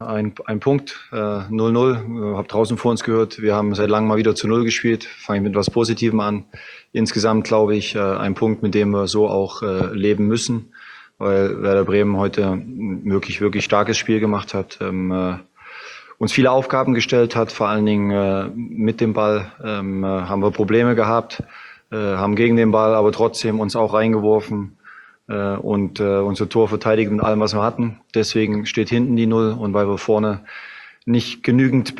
ein Punkt, 0-0. Hab draußen vor uns gehört, wir haben seit langem mal wieder zu 0 gespielt. Fange ich mit etwas Positivem an. Insgesamt glaube ich, ein Punkt, mit dem wir so auch leben müssen, weil Werder Bremen heute ein wirklich starkes Spiel gemacht hat. Uns viele Aufgaben gestellt hat, vor allen Dingen mit dem Ball haben wir Probleme gehabt, haben gegen den Ball aber trotzdem uns auch reingeworfen und unser Tor verteidigt mit allem, was wir hatten. Deswegen steht hinten die 0 und weil wir vorne nicht genügend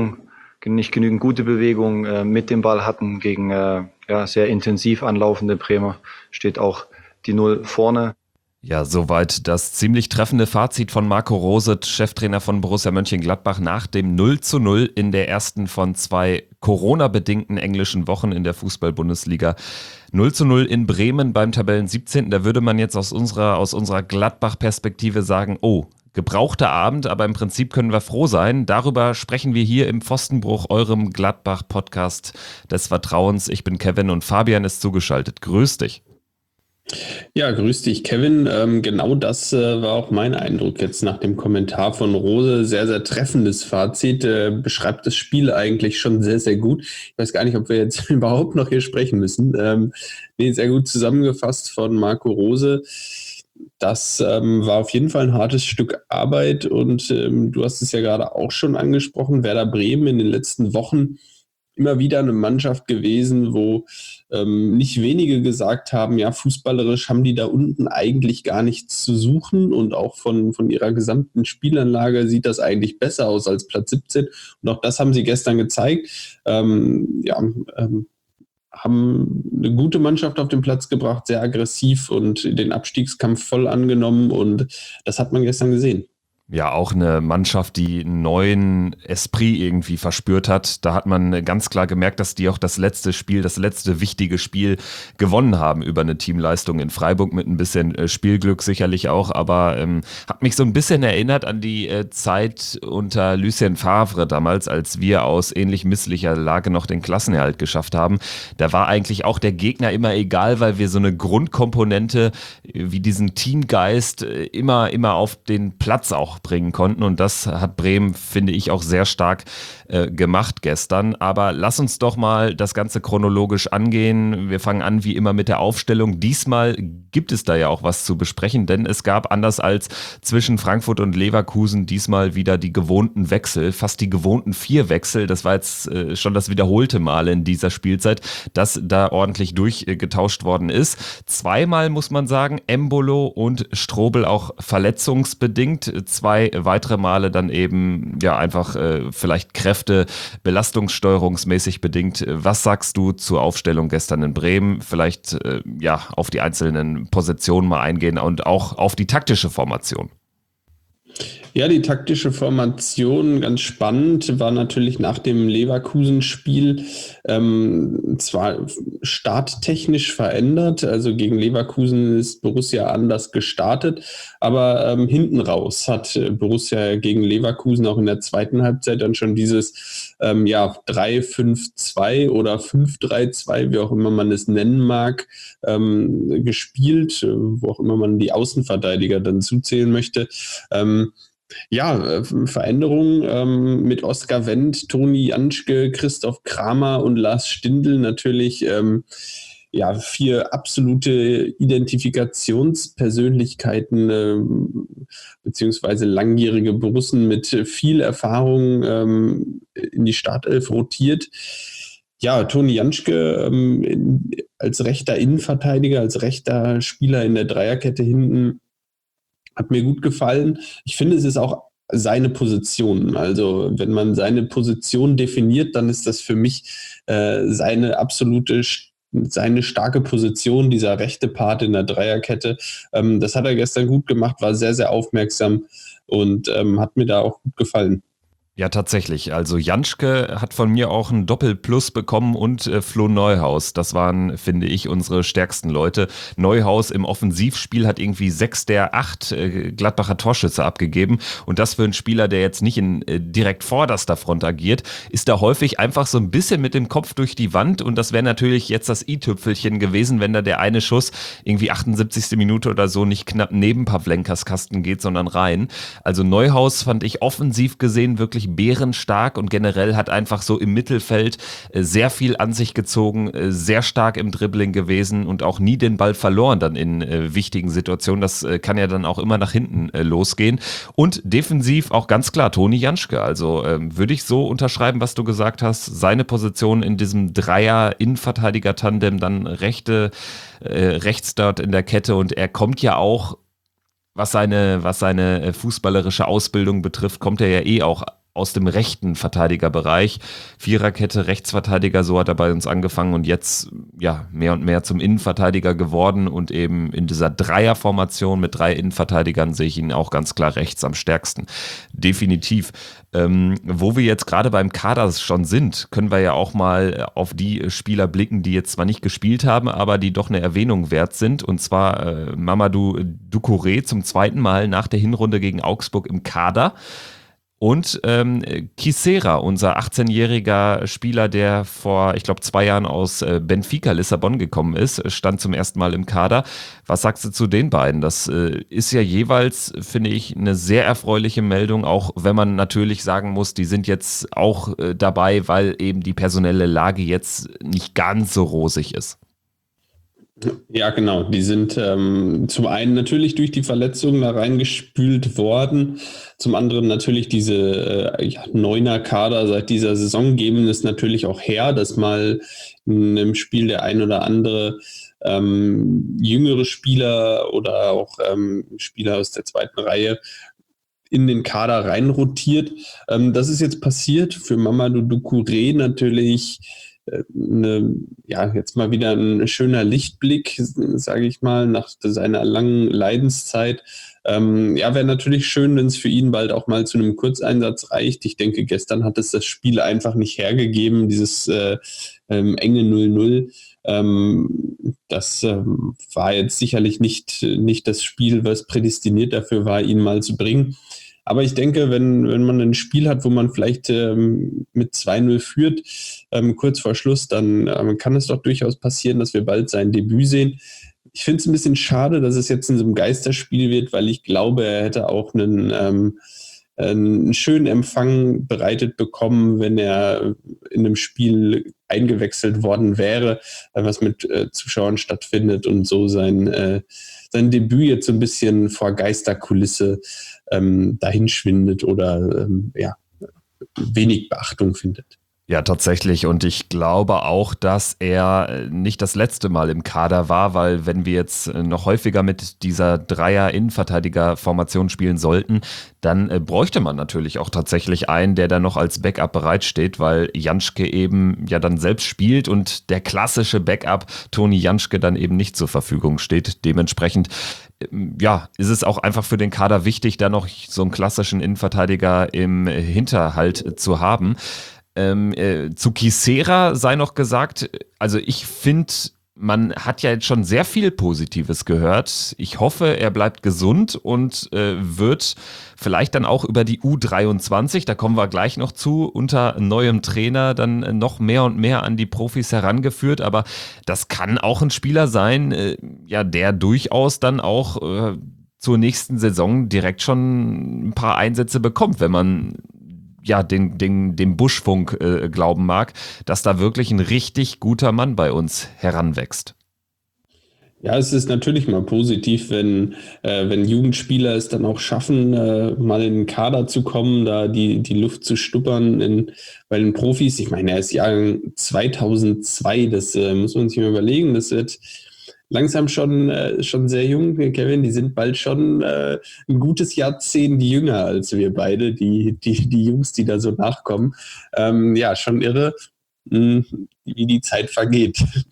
gute Bewegung mit dem Ball hatten gegen sehr intensiv anlaufende Bremer, steht auch die 0 vorne. Ja, soweit das ziemlich treffende Fazit von Marco Rose, Cheftrainer von Borussia Mönchengladbach, nach dem 0-0 in der ersten von 2 Corona-bedingten englischen Wochen in der Fußball-Bundesliga. 0-0 in Bremen beim Tabellen 17. Da würde man jetzt aus unserer Gladbach-Perspektive sagen, oh, gebrauchter Abend, aber im Prinzip können wir froh sein. Darüber sprechen wir hier im Pfostenbruch, eurem Gladbach-Podcast des Vertrauens. Ich bin Kevin und Fabian ist zugeschaltet. Grüß dich. Ja, grüß dich, Kevin. Genau das war auch mein Eindruck jetzt nach dem Kommentar von Rose. Sehr, sehr treffendes Fazit. Beschreibt das Spiel eigentlich schon sehr, sehr gut. Ich weiß gar nicht, ob wir jetzt überhaupt noch hier sprechen müssen. Sehr gut zusammengefasst von Marco Rose. Das war auf jeden Fall ein hartes Stück Arbeit und du hast es ja gerade auch schon angesprochen. Werder Bremen in den letzten Wochen immer wieder eine Mannschaft gewesen, wo nicht wenige gesagt haben, ja, fußballerisch haben die da unten eigentlich gar nichts zu suchen und auch von ihrer gesamten Spielanlage sieht das eigentlich besser aus als Platz 17 und auch das haben sie gestern gezeigt. Haben eine gute Mannschaft auf den Platz gebracht, sehr aggressiv und den Abstiegskampf voll angenommen und das hat man gestern gesehen. Ja, auch eine Mannschaft, die einen neuen Esprit irgendwie verspürt hat. Da hat man ganz klar gemerkt, dass die auch das letzte wichtige Spiel gewonnen haben über eine Teamleistung in Freiburg mit ein bisschen Spielglück sicherlich auch, aber hat mich so ein bisschen erinnert an die Zeit unter Lucien Favre damals, als wir aus ähnlich misslicher Lage noch den Klassenerhalt geschafft haben. Da war eigentlich auch der Gegner immer egal, weil wir so eine Grundkomponente wie diesen Teamgeist immer auf den Platz auch bringen konnten und das hat Bremen, finde ich, auch sehr stark gemacht gestern. Aber lass uns doch mal das Ganze chronologisch angehen. Wir fangen an wie immer mit der Aufstellung. Diesmal gibt es da ja auch was zu besprechen, denn es gab anders als zwischen Frankfurt und Leverkusen diesmal wieder die gewohnten Wechsel, fast die gewohnten 4 Wechsel. Das war jetzt schon das wiederholte Mal in dieser Spielzeit, dass da ordentlich durchgetauscht worden ist. Zweimal muss man sagen, Embolo und Strobel auch verletzungsbedingt. 2 weitere Male dann eben ja einfach vielleicht belastungssteuerungsmäßig bedingt. Was sagst du zur Aufstellung gestern in Bremen? Vielleicht auf die einzelnen Positionen mal eingehen und auch auf die taktische Formation. Ja, die taktische Formation, ganz spannend, war natürlich nach dem Leverkusen-Spiel zwar starttechnisch verändert, also gegen Leverkusen ist Borussia anders gestartet, aber hinten raus hat Borussia gegen Leverkusen auch in der zweiten Halbzeit dann schon dieses 3-5-2 oder 5-3-2, wie auch immer man es nennen mag, gespielt, wo auch immer man die Außenverteidiger dann zuzählen möchte. Veränderungen mit Oskar Wendt, Toni Janschke, Christoph Kramer und Lars Stindl natürlich 4 absolute Identifikationspersönlichkeiten beziehungsweise langjährige Borussen mit viel Erfahrung in die Startelf rotiert. Ja, Toni Janschke als rechter Innenverteidiger, als rechter Spieler in der Dreierkette hinten hat mir gut gefallen. Ich finde, es ist auch seine Position. Also wenn man seine Position definiert, dann ist das für mich seine starke Position, dieser rechte Part in der Dreierkette. Das hat er gestern gut gemacht, war sehr, sehr aufmerksam und hat mir da auch gut gefallen. Ja, tatsächlich. Also Janschke hat von mir auch ein Doppelplus bekommen und Flo Neuhaus. Das waren, finde ich, unsere stärksten Leute. Neuhaus im Offensivspiel hat irgendwie 6 der 8 Gladbacher Torschüsse abgegeben. Und das für einen Spieler, der jetzt nicht in direkt vorderster Front agiert, ist da häufig einfach so ein bisschen mit dem Kopf durch die Wand. Und das wäre natürlich jetzt das i-Tüpfelchen gewesen, wenn da der eine Schuss irgendwie 78. Minute oder so nicht knapp neben Pavlenkas Kasten geht, sondern rein. Also Neuhaus fand ich offensiv gesehen wirklich bärenstark und generell hat einfach so im Mittelfeld sehr viel an sich gezogen, sehr stark im Dribbling gewesen und auch nie den Ball verloren dann in wichtigen Situationen. Das kann ja dann auch immer nach hinten losgehen. Und defensiv auch ganz klar Toni Janschke. Also würde ich so unterschreiben, was du gesagt hast. Seine Position in diesem Dreier-Innenverteidiger-Tandem, dann rechts dort in der Kette, und er kommt ja auch, was seine fußballerische Ausbildung betrifft, kommt er ja eh auch aus dem rechten Verteidigerbereich. Viererkette, Rechtsverteidiger, so hat er bei uns angefangen und jetzt ja mehr und mehr zum Innenverteidiger geworden, und eben in dieser Dreierformation mit 3 Innenverteidigern sehe ich ihn auch ganz klar rechts am stärksten. Definitiv. Wo wir jetzt gerade beim Kader schon sind, können wir ja auch mal auf die Spieler blicken, die jetzt zwar nicht gespielt haben, aber die doch eine Erwähnung wert sind, und zwar Mamadou Doucouré zum zweiten Mal nach der Hinrunde gegen Augsburg im Kader. Und Kisera, unser 18-jähriger Spieler, der vor, ich glaube, 2 Jahren aus Benfica Lissabon gekommen ist, stand zum ersten Mal im Kader. Was sagst du zu den beiden? Das ist ja jeweils, finde ich, eine sehr erfreuliche Meldung, auch wenn man natürlich sagen muss, die sind jetzt auch dabei, weil eben die personelle Lage jetzt nicht ganz so rosig ist. Ja, genau. Die sind zum einen natürlich durch die Verletzungen da reingespült worden. Zum anderen natürlich diese Neuner-Kader seit dieser Saison geben es natürlich auch her, dass mal im Spiel der ein oder andere jüngere Spieler oder auch Spieler aus der zweiten Reihe in den Kader reinrotiert. Das ist jetzt passiert. Für Mamadou Doucouré natürlich jetzt mal wieder ein schöner Lichtblick, sage ich mal, nach seiner langen Leidenszeit. Wäre natürlich schön, wenn es für ihn bald auch mal zu einem Kurzeinsatz reicht. Ich denke, gestern hat es das Spiel einfach nicht hergegeben, dieses enge 0-0. Das war jetzt sicherlich nicht das Spiel, was prädestiniert dafür war, ihn mal zu bringen. Aber ich denke, wenn man ein Spiel hat, wo man vielleicht mit 2-0 führt, kurz vor Schluss, dann kann es doch durchaus passieren, dass wir bald sein Debüt sehen. Ich finde es ein bisschen schade, dass es jetzt in so einem Geisterspiel wird, weil ich glaube, er hätte auch einen schönen Empfang bereitet bekommen, wenn er in einem Spiel eingewechselt worden wäre, was mit Zuschauern stattfindet und so sein Debüt jetzt so ein bisschen vor Geisterkulisse dahinschwindet oder wenig Beachtung findet. Ja, tatsächlich. Und ich glaube auch, dass er nicht das letzte Mal im Kader war, weil wenn wir jetzt noch häufiger mit dieser Dreier-Innenverteidiger-Formation spielen sollten, dann bräuchte man natürlich auch tatsächlich einen, der dann noch als Backup bereitsteht, weil Janschke eben ja dann selbst spielt und der klassische Backup Toni Janschke dann eben nicht zur Verfügung steht. Dementsprechend ist es auch einfach für den Kader wichtig, da noch so einen klassischen Innenverteidiger im Hinterhalt zu haben. Zu Kisera sei noch gesagt, also ich finde, man hat ja jetzt schon sehr viel Positives gehört. Ich hoffe, er bleibt gesund und wird vielleicht dann auch über die U23, da kommen wir gleich noch zu, unter neuem Trainer dann noch mehr und mehr an die Profis herangeführt. Aber das kann auch ein Spieler sein, der durchaus dann auch zur nächsten Saison direkt schon ein paar Einsätze bekommt, wenn man dem Buschfunk glauben mag, dass da wirklich ein richtig guter Mann bei uns heranwächst. Ja, es ist natürlich mal positiv, wenn Jugendspieler es dann auch schaffen, mal in den Kader zu kommen, da die Luft zu schnuppern bei den Profis. Ich meine, er ist Jahrgang 2002, das muss man sich mal überlegen, das wird langsam schon sehr jung, Kevin, die sind bald schon ein gutes Jahrzehnt jünger als wir beide, die Jungs, die da so nachkommen. Schon irre, wie die Zeit vergeht.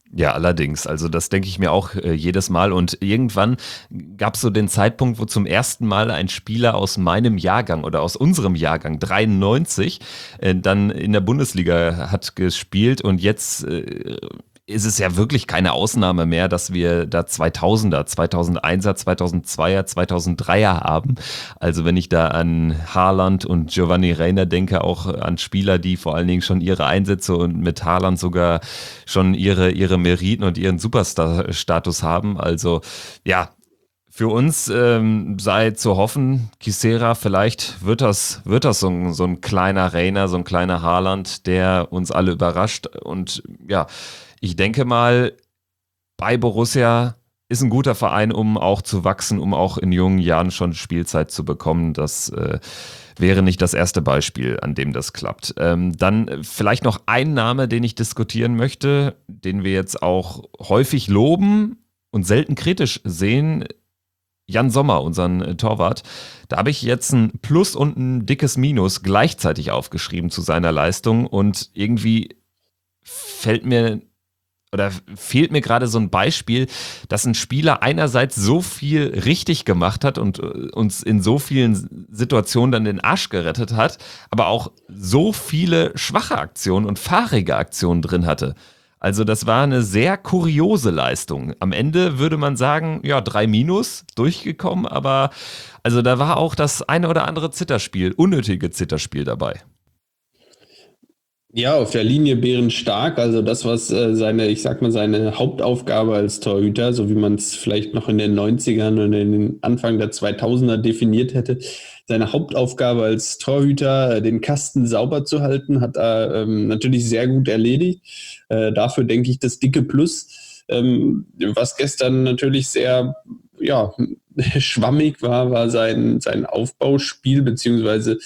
Ja, allerdings. Also das denke ich mir auch jedes Mal. Und irgendwann gab es so den Zeitpunkt, wo zum ersten Mal ein Spieler aus meinem Jahrgang oder aus unserem Jahrgang 93 dann in der Bundesliga hat gespielt. Und jetzt ist es ja wirklich keine Ausnahme mehr, dass wir da 2000er, 2001er, 2002er, 2003er haben. Also wenn ich da an Haaland und Giovanni Reina denke, auch an Spieler, die vor allen Dingen schon ihre Einsätze und mit Haaland sogar schon ihre Meriten und ihren Superstar-Status haben. Also ja, für uns sei zu hoffen, Kisera, vielleicht wird das so ein kleiner Reina, so ein kleiner Haaland, der uns alle überrascht. Und ja, ich denke mal, bei Borussia ist ein guter Verein, um auch zu wachsen, um auch in jungen Jahren schon Spielzeit zu bekommen. Das wäre nicht das erste Beispiel, an dem das klappt. Dann vielleicht noch ein Name, den ich diskutieren möchte, den wir jetzt auch häufig loben und selten kritisch sehen. Jan Sommer, unseren Torwart, da habe ich jetzt ein Plus und ein dickes Minus gleichzeitig aufgeschrieben zu seiner Leistung und irgendwie fehlt mir gerade so ein Beispiel, dass ein Spieler einerseits so viel richtig gemacht hat und uns in so vielen Situationen dann den Arsch gerettet hat, aber auch so viele schwache Aktionen und fahrige Aktionen drin hatte. Also das war eine sehr kuriose Leistung. Am Ende würde man sagen, ja, 3 Minus durchgekommen, aber also da war auch das eine oder andere unnötige Zitterspiel dabei. Ja, auf der Linie bärenstark. Also das, was seine Hauptaufgabe als Torhüter, so wie man es vielleicht noch in den 90ern und in den Anfang der 2000er definiert hätte, seine Hauptaufgabe als Torhüter, den Kasten sauber zu halten, hat er natürlich sehr gut erledigt. Dafür denke ich das dicke Plus. Was gestern natürlich sehr, ja, schwammig war sein Aufbauspiel, beziehungsweise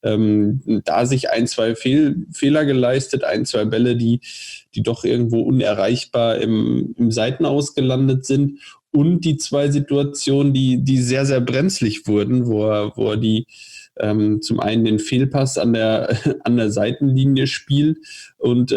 da sich ein, zwei Fehler geleistet, ein, zwei Bälle, die doch irgendwo unerreichbar im Seitenaus gelandet sind und die zwei Situationen, die sehr, sehr brenzlig wurden, wo er die zum einen den Fehlpass an der Seitenlinie spielt und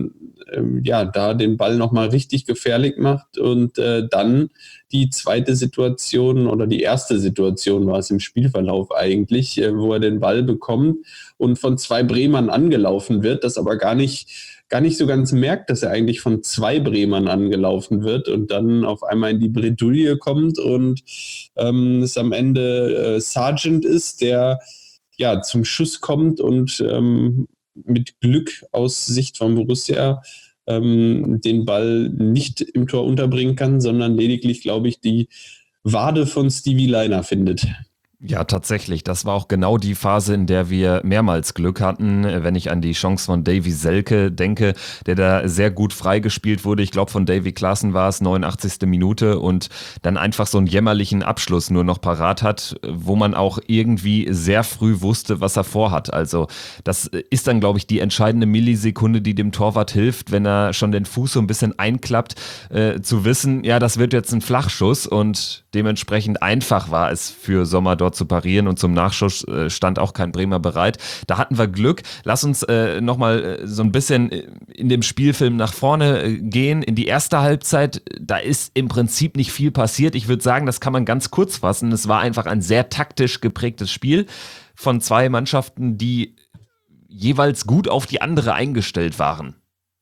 da den Ball nochmal richtig gefährlich macht und dann die zweite Situation oder die erste Situation war es im Spielverlauf eigentlich, wo er den Ball bekommt und von zwei Bremern angelaufen wird, das aber gar nicht so ganz merkt, dass er eigentlich von zwei Bremern angelaufen wird und dann auf einmal in die Bredouille kommt und es am Ende Sargent ist, der ja zum Schuss kommt und mit Glück aus Sicht von Borussia den Ball nicht im Tor unterbringen kann, sondern lediglich, glaube ich, die Wade von Stevie Lainer findet. Ja, tatsächlich. Das war auch genau die Phase, in der wir mehrmals Glück hatten, wenn ich an die Chance von Davy Selke denke, der da sehr gut freigespielt wurde. Ich glaube, von Davy Klaassen war es 89. Minute und dann einfach so einen jämmerlichen Abschluss nur noch parat hat, wo man auch irgendwie sehr früh wusste, was er vorhat. Also das ist dann, glaube ich, die entscheidende Millisekunde, die dem Torwart hilft, wenn er schon den Fuß so ein bisschen einklappt, zu wissen, ja, das wird jetzt ein Flachschuss und dementsprechend einfach war es für Sommer dort zu parieren und zum Nachschuss stand auch kein Bremer bereit. Da hatten wir Glück. Lass uns nochmal so ein bisschen in dem Spielfilm nach vorne gehen. In die erste Halbzeit, da ist im Prinzip nicht viel passiert. Ich würde sagen, das kann man ganz kurz fassen. Es war einfach ein sehr taktisch geprägtes Spiel von zwei Mannschaften, die jeweils gut auf die andere eingestellt waren.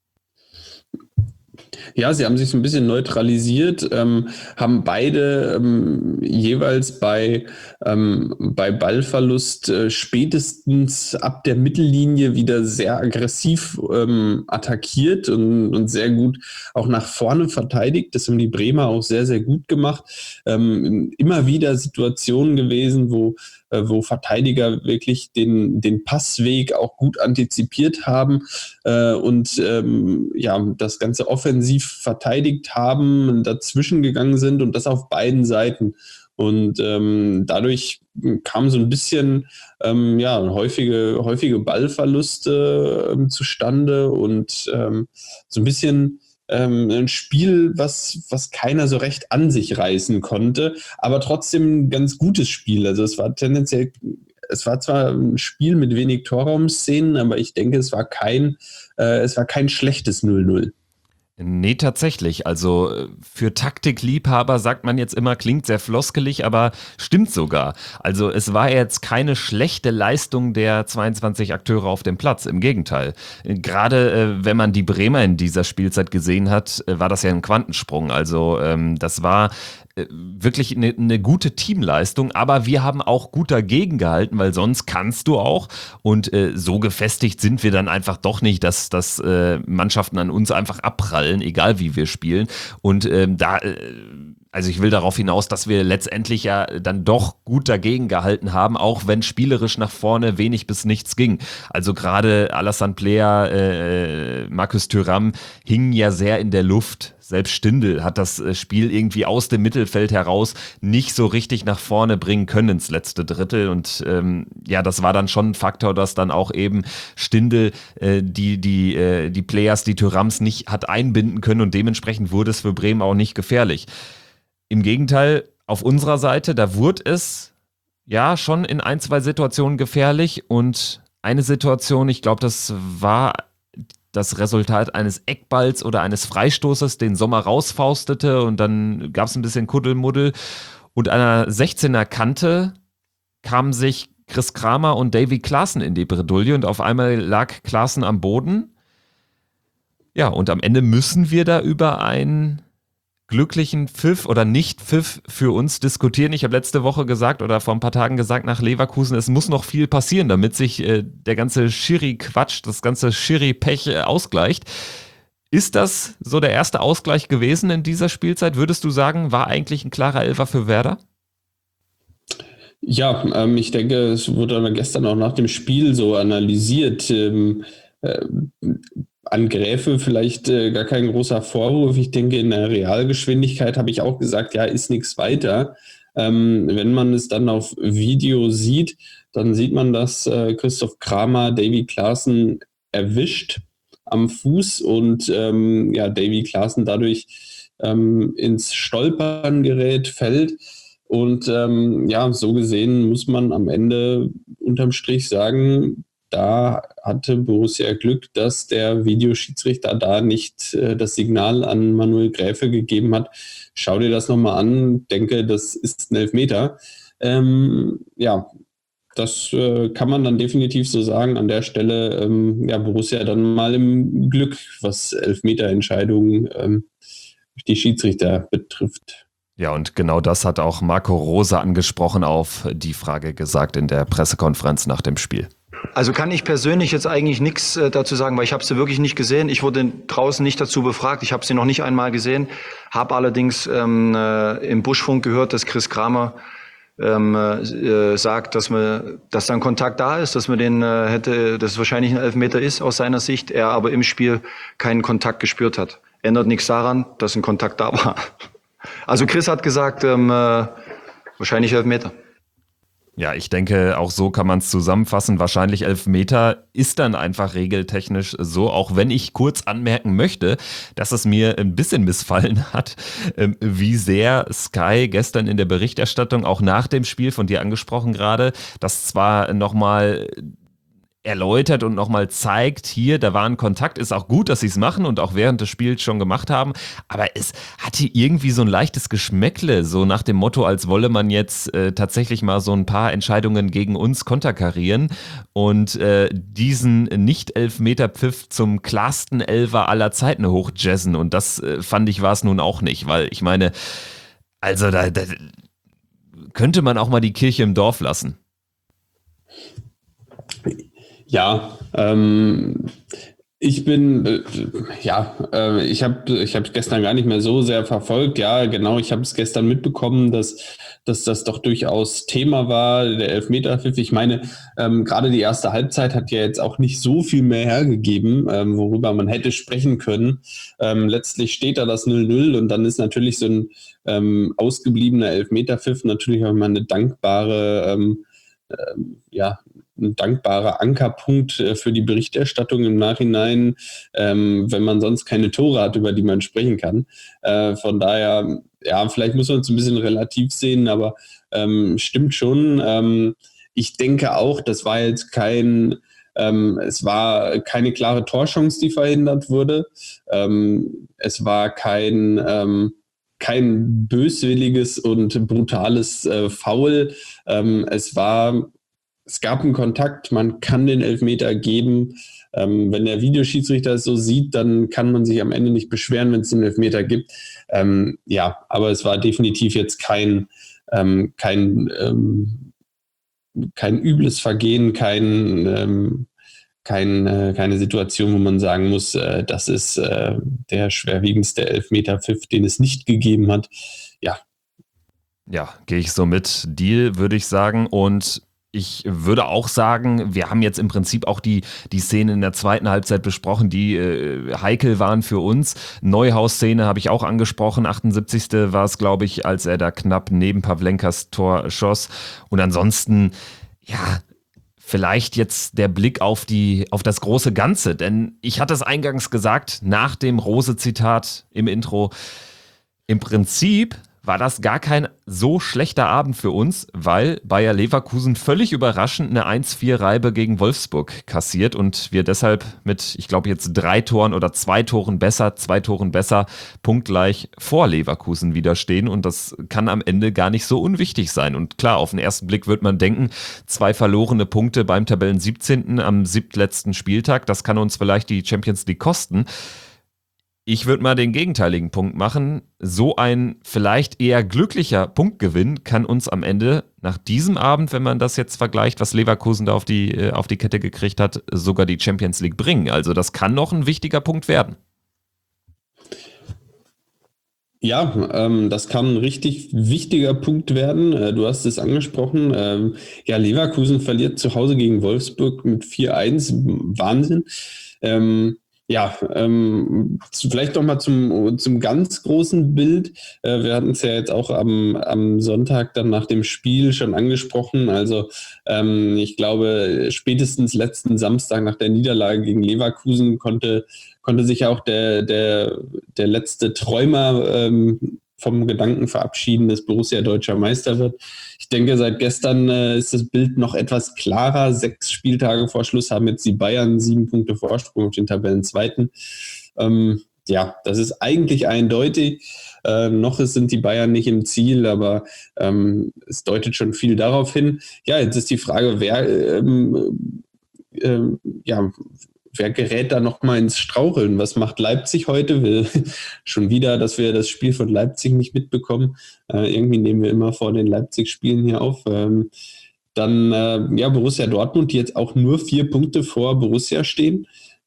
Ja, sie haben sich so ein bisschen neutralisiert, haben beide jeweils bei Ballverlust spätestens ab der Mittellinie wieder sehr aggressiv attackiert und sehr gut auch nach vorne verteidigt. Das haben die Bremer auch sehr, sehr gut gemacht. Immer wieder Situationen gewesen, wo Verteidiger wirklich den Passweg auch gut antizipiert haben und das Ganze offensiv verteidigt haben, dazwischen gegangen sind und das auf beiden Seiten. Und dadurch kam so ein bisschen häufige Ballverluste zustande und so ein bisschen ein Spiel, was keiner so recht an sich reißen konnte, aber trotzdem ein ganz gutes Spiel. Also es war zwar ein Spiel mit wenig Torraumszenen, aber ich denke, es war kein schlechtes 0-0. Nee, tatsächlich. Also für Taktikliebhaber sagt man jetzt immer, klingt sehr floskelig, aber stimmt sogar. Also es war jetzt keine schlechte Leistung der 22 Akteure auf dem Platz. Im Gegenteil. Gerade wenn man die Bremer in dieser Spielzeit gesehen hat, war das ja ein Quantensprung. Also das war wirklich eine gute Teamleistung, aber wir haben auch gut dagegen gehalten, weil sonst kannst du auch und so gefestigt sind wir dann einfach doch nicht, dass Mannschaften an uns einfach abprallen, egal wie wir spielen und also ich will darauf hinaus, dass wir letztendlich ja dann doch gut dagegen gehalten haben, auch wenn spielerisch nach vorne wenig bis nichts ging. Also gerade Alassane Plea, Markus Thuram hingen ja sehr in der Luft. Selbst Stindl hat das Spiel irgendwie aus dem Mittelfeld heraus nicht so richtig nach vorne bringen können ins letzte Drittel. Und ja, das war dann schon ein Faktor, dass dann auch eben Stindl die Players, die Thurams nicht hat einbinden können und dementsprechend wurde es für Bremen auch nicht gefährlich. Im Gegenteil, auf unserer Seite, da wurde es ja schon in ein, zwei Situationen gefährlich und eine Situation, ich glaube, das war das Resultat eines Eckballs oder eines Freistoßes, den Sommer rausfaustete und dann gab es ein bisschen Kuddelmuddel und an einer 16er Kante kamen sich Chris Kramer und Davy Klaassen in die Bredouille und auf einmal lag Klaassen am Boden. Ja, und am Ende müssen wir da über einen glücklichen Pfiff oder Nicht-Pfiff für uns diskutieren. Ich habe letzte Woche gesagt oder vor ein paar Tagen gesagt nach Leverkusen, es muss noch viel passieren, damit sich der ganze Schiri-Quatsch, das ganze Schiri-Pech ausgleicht. Ist das so der erste Ausgleich gewesen in dieser Spielzeit? Würdest du sagen, war eigentlich ein klarer Elfer für Werder? Ja, ich denke, es wurde aber gestern auch nach dem Spiel so analysiert. An Gräfe vielleicht gar kein großer Vorwurf. Ich denke, in der Realgeschwindigkeit habe ich auch gesagt, ja, ist nichts weiter. Wenn man es dann auf Video sieht, dann sieht man, dass Christoph Kramer Davy Klaassen erwischt am Fuß und ja, Davy Klaassen dadurch ins Stolpern gerät, fällt. Und ja, so gesehen muss man am Ende unterm Strich sagen, da hatte Borussia Glück, dass der Videoschiedsrichter da nicht das Signal an Manuel Gräfe gegeben hat. Schau dir das nochmal an, denke, das ist ein Elfmeter. Ja, das kann man dann definitiv so sagen. An der Stelle, ja, Borussia dann mal im Glück, was Elfmeterentscheidungen durch die Schiedsrichter betrifft. Ja, und genau das hat auch Marco Rose angesprochen auf die Frage gesagt in der Pressekonferenz nach dem Spiel. Also kann ich persönlich jetzt eigentlich nichts dazu sagen, weil ich habe sie wirklich nicht gesehen. Ich wurde draußen nicht dazu befragt. Ich habe sie noch nicht einmal gesehen. Habe allerdings im Buschfunk gehört, dass Chris Kramer sagt, dass dann Kontakt da ist, dass man den hätte, dass es wahrscheinlich ein Elfmeter ist aus seiner Sicht. Er aber im Spiel keinen Kontakt gespürt hat. Ändert nichts daran, dass ein Kontakt da war. Also Chris hat gesagt, wahrscheinlich Elfmeter. Ja, ich denke, auch so kann man es zusammenfassen. Wahrscheinlich Elfmeter ist dann einfach regeltechnisch so, auch wenn ich kurz anmerken möchte, dass es mir ein bisschen missfallen hat, wie sehr Sky gestern in der Berichterstattung, auch nach dem Spiel von dir angesprochen gerade, das zwar nochmal erläutert und nochmal zeigt, hier, da war ein Kontakt, ist auch gut, dass sie es machen und auch während des Spiels schon gemacht haben, aber es hatte irgendwie so ein leichtes Geschmäckle, so nach dem Motto, als wolle man jetzt tatsächlich mal so ein paar Entscheidungen gegen uns konterkarieren und diesen Nicht-Elfmeter-Pfiff zum klarsten Elfer aller Zeiten hochjazzen und das fand ich war es nun auch nicht, weil ich meine, also da könnte man auch mal die Kirche im Dorf lassen. Ja, ich bin, ich habe gestern gar nicht mehr so sehr verfolgt. Ja, genau, ich habe es gestern mitbekommen, dass das doch durchaus Thema war, der Elfmeterpfiff. Ich meine, gerade die erste Halbzeit hat ja jetzt auch nicht so viel mehr hergegeben, worüber man hätte sprechen können. Letztlich steht da das 0-0 und dann ist natürlich so ein ausgebliebener Elfmeterpfiff natürlich auch mal eine dankbare, ein dankbarer Ankerpunkt für die Berichterstattung im Nachhinein, wenn man sonst keine Tore hat, über die man sprechen kann. Von daher, ja, vielleicht muss man es ein bisschen relativ sehen, aber stimmt schon. Ich denke auch, das war jetzt kein Es war keine klare Torchance, die verhindert wurde. Es war kein böswilliges und brutales Foul. Es gab einen Kontakt, man kann den Elfmeter geben. Wenn der Videoschiedsrichter es so sieht, dann kann man sich am Ende nicht beschweren, wenn es den Elfmeter gibt. Aber es war definitiv jetzt kein übles Vergehen, keine Situation, wo man sagen muss, das ist der schwerwiegendste Elfmeter-Pfiff, den es nicht gegeben hat. Ja, gehe ich so mit. Deal, würde ich sagen. Und ich würde auch sagen, wir haben jetzt im Prinzip auch die Szene in der zweiten Halbzeit besprochen, die heikel waren für uns. Neuhaus-Szene habe ich auch angesprochen. 78. war es, glaube ich, als er da knapp neben Pavlenkas Tor schoss. Und ansonsten, ja, vielleicht jetzt der Blick auf das große Ganze. Denn ich hatte es eingangs gesagt, nach dem Rose-Zitat im Intro, im Prinzip war das gar kein so schlechter Abend für uns, weil Bayer Leverkusen völlig überraschend eine 1-4-Reibe gegen Wolfsburg kassiert und wir deshalb mit, ich glaube jetzt 2 Toren besser, punktgleich vor Leverkusen widerstehen und das kann am Ende gar nicht so unwichtig sein. Und klar, auf den ersten Blick wird man denken, 2 verlorene Punkte beim Tabellen 17. am 7. Spieltag, das kann uns vielleicht die Champions League kosten. Ich würde mal den gegenteiligen Punkt machen. So ein vielleicht eher glücklicher Punktgewinn kann uns am Ende nach diesem Abend, wenn man das jetzt vergleicht, was Leverkusen da auf die Kette gekriegt hat, sogar die Champions League bringen. Also das kann noch ein wichtiger Punkt werden. Ja, das kann ein richtig wichtiger Punkt werden. Du hast es angesprochen. Leverkusen verliert zu Hause gegen Wolfsburg mit 4-1. Wahnsinn. Vielleicht noch mal zum ganz großen Bild. Wir hatten es ja jetzt auch am Sonntag dann nach dem Spiel schon angesprochen. Also ich glaube, spätestens letzten Samstag nach der Niederlage gegen Leverkusen konnte sich auch der letzte Träumer vom Gedanken verabschieden, dass Borussia deutscher Meister wird. Ich denke, seit gestern ist das Bild noch etwas klarer. 6 Spieltage vor Schluss haben jetzt die Bayern 7 Punkte Vorsprung auf den Tabellenzweiten. Das ist eigentlich eindeutig. Noch sind die Bayern nicht im Ziel, aber es deutet schon viel darauf hin. Ja, jetzt ist die Frage, wer gerät da noch mal ins Straucheln? Was macht Leipzig heute? Will schon wieder, dass wir das Spiel von Leipzig nicht mitbekommen. Irgendwie nehmen wir immer vor den Leipzig-Spielen hier auf. Dann Borussia Dortmund, die jetzt auch nur 4 Punkte vor Borussia stehen.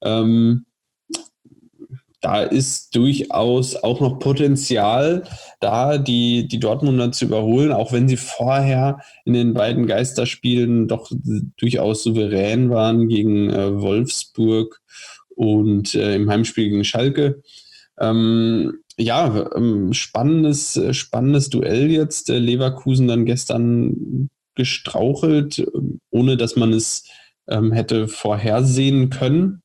Da ist durchaus auch noch Potenzial da, die Dortmunder zu überholen, auch wenn sie vorher in den beiden Geisterspielen doch durchaus souverän waren gegen Wolfsburg und im Heimspiel gegen Schalke. Spannendes Duell jetzt. Leverkusen dann gestern gestrauchelt, ohne dass man es hätte vorhersehen können.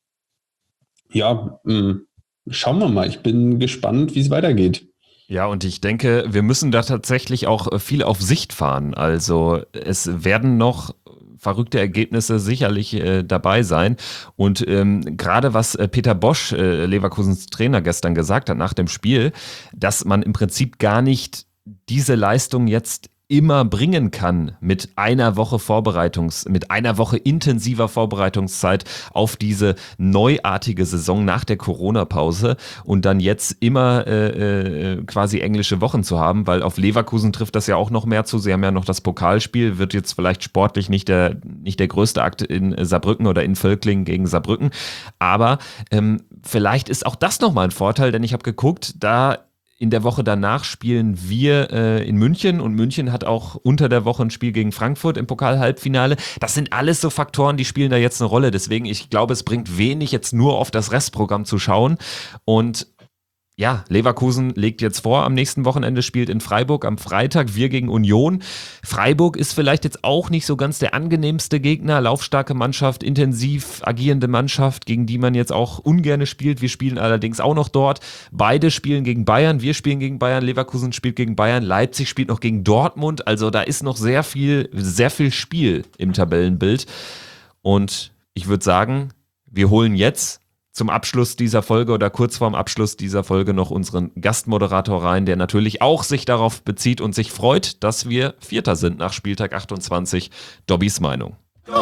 Schauen wir mal. Ich bin gespannt, wie es weitergeht. Ja, und ich denke, wir müssen da tatsächlich auch viel auf Sicht fahren. Also es werden noch verrückte Ergebnisse sicherlich dabei sein. Und gerade was Peter Bosz, Leverkusens Trainer, gestern gesagt hat nach dem Spiel, dass man im Prinzip gar nicht diese Leistung jetzt immer bringen kann mit einer Woche intensiver Vorbereitungszeit auf diese neuartige Saison nach der Corona-Pause und dann jetzt immer quasi englische Wochen zu haben, weil auf Leverkusen trifft das ja auch noch mehr zu. Sie haben ja noch das Pokalspiel, wird jetzt vielleicht sportlich nicht der größte Akt in Saarbrücken oder in Völklingen gegen Saarbrücken, aber vielleicht ist auch das nochmal ein Vorteil, denn ich habe geguckt, da in der Woche danach spielen wir in München und München hat auch unter der Woche ein Spiel gegen Frankfurt im Pokal-Halbfinale. Das sind alles so Faktoren, die spielen da jetzt eine Rolle. Deswegen, ich glaube, es bringt wenig, jetzt nur auf das Restprogramm zu schauen. Und ja, Leverkusen legt jetzt vor, am nächsten Wochenende spielt in Freiburg am Freitag, wir gegen Union. Freiburg ist vielleicht jetzt auch nicht so ganz der angenehmste Gegner, laufstarke Mannschaft, intensiv agierende Mannschaft, gegen die man jetzt auch ungerne spielt. Wir spielen allerdings auch noch dort. Beide spielen gegen Bayern, wir spielen gegen Bayern, Leverkusen spielt gegen Bayern, Leipzig spielt noch gegen Dortmund. Also da ist noch sehr viel Spiel im Tabellenbild. Und ich würde sagen, wir holen jetzt zum Abschluss dieser Folge oder kurz vorm Abschluss dieser Folge noch unseren Gastmoderator rein, der natürlich auch sich darauf bezieht und sich freut, dass wir Vierter sind nach Spieltag 28. Dobbys Meinung.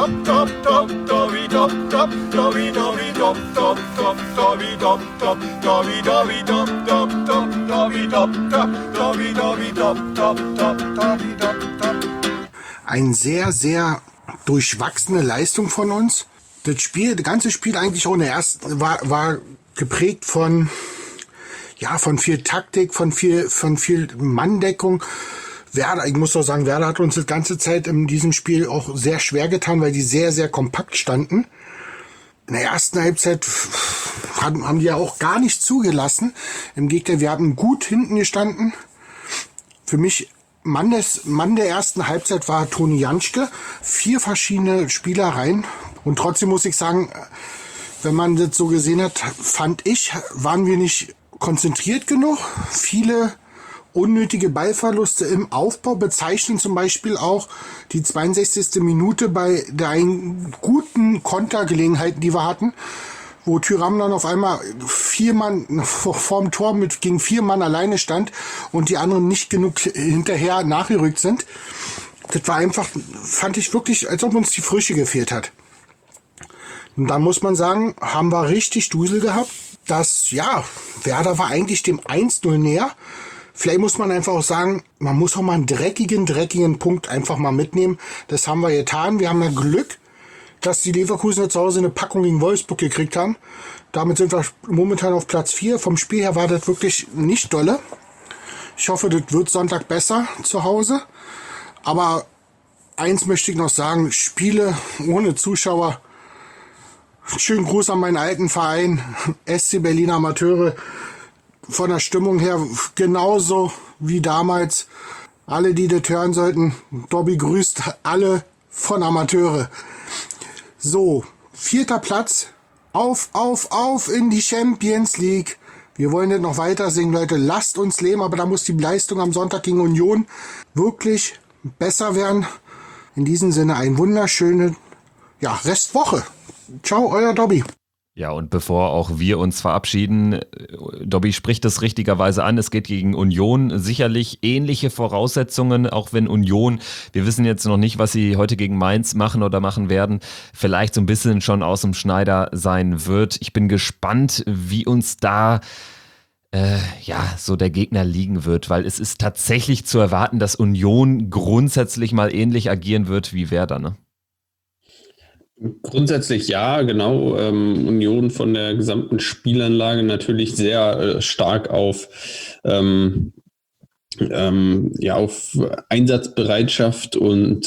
Eine sehr, sehr durchwachsene Leistung von uns. Das ganze Spiel eigentlich ohne war geprägt von viel Taktik, von viel Manndeckung. Werder, ich muss doch sagen, Werder hat uns die ganze Zeit in diesem Spiel auch sehr schwer getan, weil die sehr, sehr kompakt standen. In der ersten Halbzeit haben die ja auch gar nicht zugelassen. Im Gegenteil, wir haben gut hinten gestanden. Für mich Mann der ersten Halbzeit war Toni Janschke. 4 verschiedene Spielereien. Und trotzdem muss ich sagen, wenn man das so gesehen hat, fand ich, waren wir nicht konzentriert genug. Viele unnötige Ballverluste im Aufbau bezeichnen zum Beispiel auch die 62. Minute bei den guten Kontergelegenheiten, die wir hatten, wo Thuram dann auf einmal 4 Mann vorm Tor gegen 4 Mann alleine stand und die anderen nicht genug hinterher nachgerückt sind. Das war einfach, fand ich wirklich, als ob uns die Frische gefehlt hat. Und da muss man sagen, haben wir richtig Dusel gehabt. Werder war eigentlich dem 1-0 näher. Vielleicht muss man einfach auch sagen, man muss auch mal einen dreckigen Punkt einfach mal mitnehmen. Das haben wir getan. Wir haben ja Glück, dass die Leverkusener zu Hause eine Packung gegen Wolfsburg gekriegt haben. Damit sind wir momentan auf Platz 4. Vom Spiel her war das wirklich nicht dolle. Ich hoffe, das wird Sonntag besser zu Hause. Aber eins möchte ich noch sagen, Spiele ohne Zuschauer. Schönen Gruß an meinen alten Verein, SC Berlin Amateure. Von der Stimmung her genauso wie damals. Alle, die das hören sollten, Dobby grüßt alle von Amateure. So, 4. Platz. Auf in die Champions League. Wir wollen das noch weiter singen, Leute. Lasst uns leben, aber da muss die Leistung am Sonntag gegen Union wirklich besser werden. In diesem Sinne eine wunderschöne Restwoche. Ciao, euer Dobby. Ja, und bevor auch wir uns verabschieden, Dobby spricht es richtigerweise an, es geht gegen Union, sicherlich ähnliche Voraussetzungen, auch wenn Union, wir wissen jetzt noch nicht, was sie heute gegen Mainz machen oder machen werden, vielleicht so ein bisschen schon aus dem Schneider sein wird. Ich bin gespannt, wie uns da so der Gegner liegen wird, weil es ist tatsächlich zu erwarten, dass Union grundsätzlich mal ähnlich agieren wird wie Werder, ne? Grundsätzlich ja, genau. Union von der gesamten Spielanlage natürlich sehr stark auf Einsatzbereitschaft und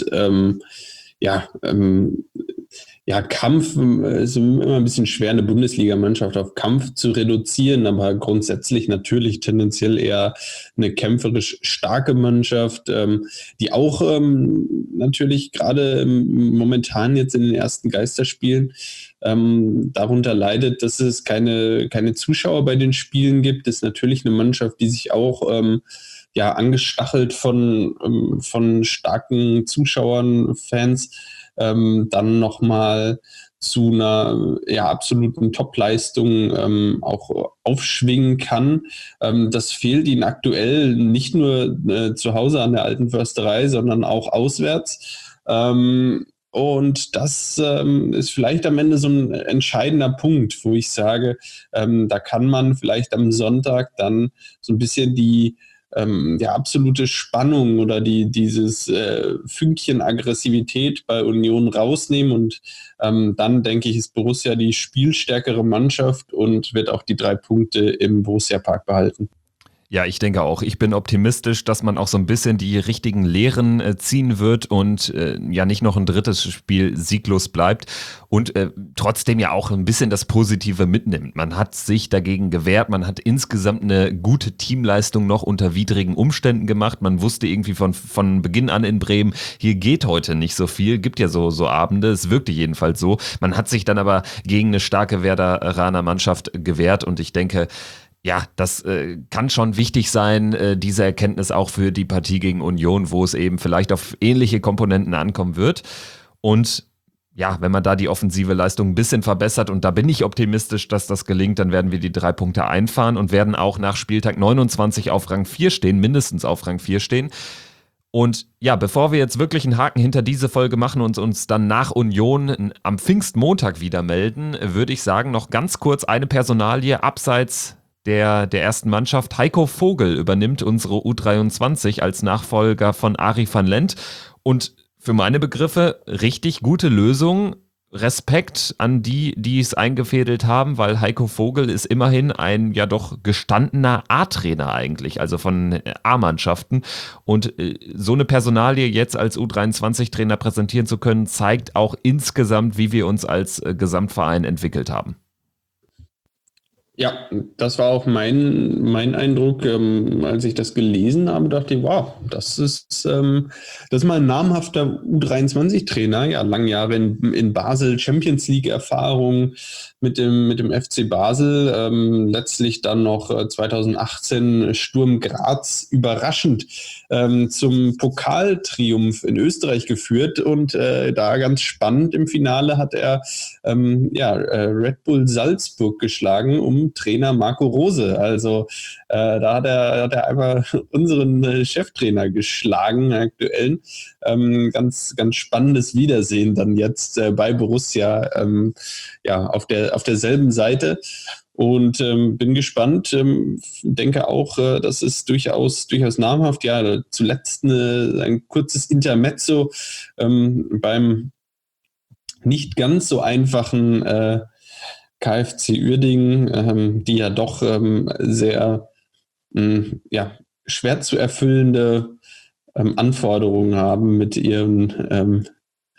Kampf ist immer ein bisschen schwer, eine Bundesligamannschaft auf Kampf zu reduzieren, aber grundsätzlich natürlich tendenziell eher eine kämpferisch starke Mannschaft, die auch natürlich gerade momentan jetzt in den ersten Geisterspielen darunter leidet, dass es keine Zuschauer bei den Spielen gibt. Das ist natürlich eine Mannschaft, die sich auch angestachelt von starken Zuschauern, Fans, dann nochmal zu einer absoluten Top-Leistung auch aufschwingen kann. Das fehlt ihnen aktuell nicht nur zu Hause an der Alten Försterei, sondern auch auswärts. Und das ist vielleicht am Ende so ein entscheidender Punkt, wo ich sage, da kann man vielleicht am Sonntag dann so ein bisschen die absolute Spannung oder dieses Fünkchen Aggressivität bei Union rausnehmen und dann denke ich, ist Borussia die spielstärkere Mannschaft und wird auch die 3 Punkte im Borussia-Park behalten. Ja, ich denke auch. Ich bin optimistisch, dass man auch so ein bisschen die richtigen Lehren ziehen wird und nicht noch ein drittes Spiel sieglos bleibt und trotzdem ja auch ein bisschen das Positive mitnimmt. Man hat sich dagegen gewehrt, man hat insgesamt eine gute Teamleistung noch unter widrigen Umständen gemacht. Man wusste irgendwie von Beginn an in Bremen, hier geht heute nicht so viel, gibt ja so Abende, es wirkte jedenfalls so. Man hat sich dann aber gegen eine starke Werderaner Mannschaft gewehrt und ich denke, ja, das kann schon wichtig sein, diese Erkenntnis auch für die Partie gegen Union, wo es eben vielleicht auf ähnliche Komponenten ankommen wird. Und wenn man da die offensive Leistung ein bisschen verbessert, und da bin ich optimistisch, dass das gelingt, dann werden wir die 3 Punkte einfahren und werden auch nach Spieltag 29 auf Rang 4 stehen, mindestens auf Rang 4 stehen. Und ja, bevor wir jetzt wirklich einen Haken hinter diese Folge machen und uns dann nach Union am Pfingstmontag wieder melden, würde ich sagen, noch ganz kurz eine Personalie abseits der ersten Mannschaft. Heiko Vogel übernimmt unsere U23 als Nachfolger von Arie van Lent und für meine Begriffe richtig gute Lösung. Respekt an die es eingefädelt haben, weil Heiko Vogel ist immerhin ein ja doch gestandener A-Trainer eigentlich, also von A-Mannschaften. Und so eine Personalie jetzt als U23-Trainer präsentieren zu können, zeigt auch insgesamt, wie wir uns als Gesamtverein entwickelt haben. Ja, das war auch mein Eindruck, als ich das gelesen habe, dachte ich, wow, das ist mal ein namhafter U23-Trainer, ja, lange Jahre in Basel, Champions League-Erfahrung mit dem FC Basel, letztlich dann noch 2018 Sturm Graz überraschend zum Pokaltriumph in Österreich geführt und da ganz spannend im Finale hat er Red Bull Salzburg geschlagen um Trainer Marco Rose. Also da hat er einfach unseren Cheftrainer geschlagen, aktuellen. Ganz, ganz spannendes Wiedersehen dann jetzt bei Borussia auf derselben Seite. Und bin gespannt, denke auch, das ist durchaus namhaft. Ja, zuletzt ein kurzes Intermezzo beim nicht ganz so einfachen KFC Uerdingen, die ja doch sehr schwer zu erfüllende Anforderungen haben mit ihrem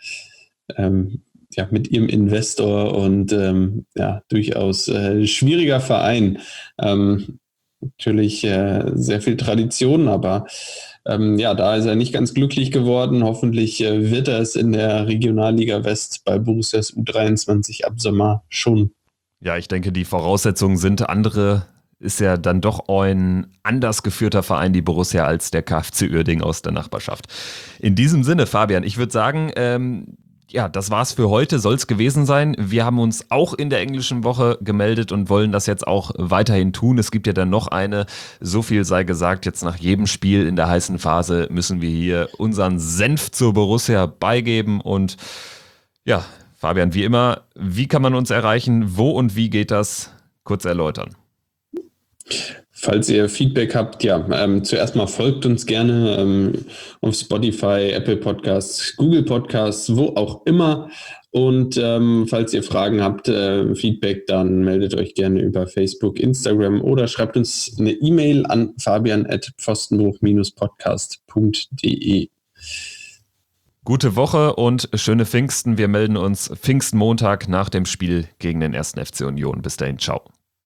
Investor und durchaus schwieriger Verein. Natürlich sehr viel Tradition, aber da ist er nicht ganz glücklich geworden. Hoffentlich wird er es in der Regionalliga West bei Borussias U23 ab Sommer schon. Ja, ich denke, die Voraussetzungen sind andere. Ist ja dann doch ein anders geführter Verein, die Borussia, als der KFC Uerdingen aus der Nachbarschaft. In diesem Sinne, Fabian, ich würde sagen, das war's für heute, soll's gewesen sein. Wir haben uns auch in der englischen Woche gemeldet und wollen das jetzt auch weiterhin tun. Es gibt ja dann noch eine, so viel sei gesagt, jetzt nach jedem Spiel in der heißen Phase müssen wir hier unseren Senf zur Borussia beigeben. Und ja, Fabian, wie immer, wie kann man uns erreichen? Wo und wie geht das? Kurz erläutern. Falls ihr Feedback habt, zuerst mal folgt uns gerne auf Spotify, Apple Podcasts, Google Podcasts, wo auch immer. Und falls ihr Fragen habt, Feedback, dann meldet euch gerne über Facebook, Instagram oder schreibt uns eine E-Mail an fabian@pfostenbruch-podcast.de. Gute Woche und schöne Pfingsten. Wir melden uns Pfingstmontag nach dem Spiel gegen den 1. FC Union. Bis dahin, ciao.